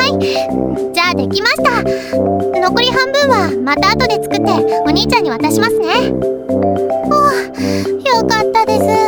じゃあできました。残り半分はまた後で作ってお兄ちゃんに渡しますね。よかったです。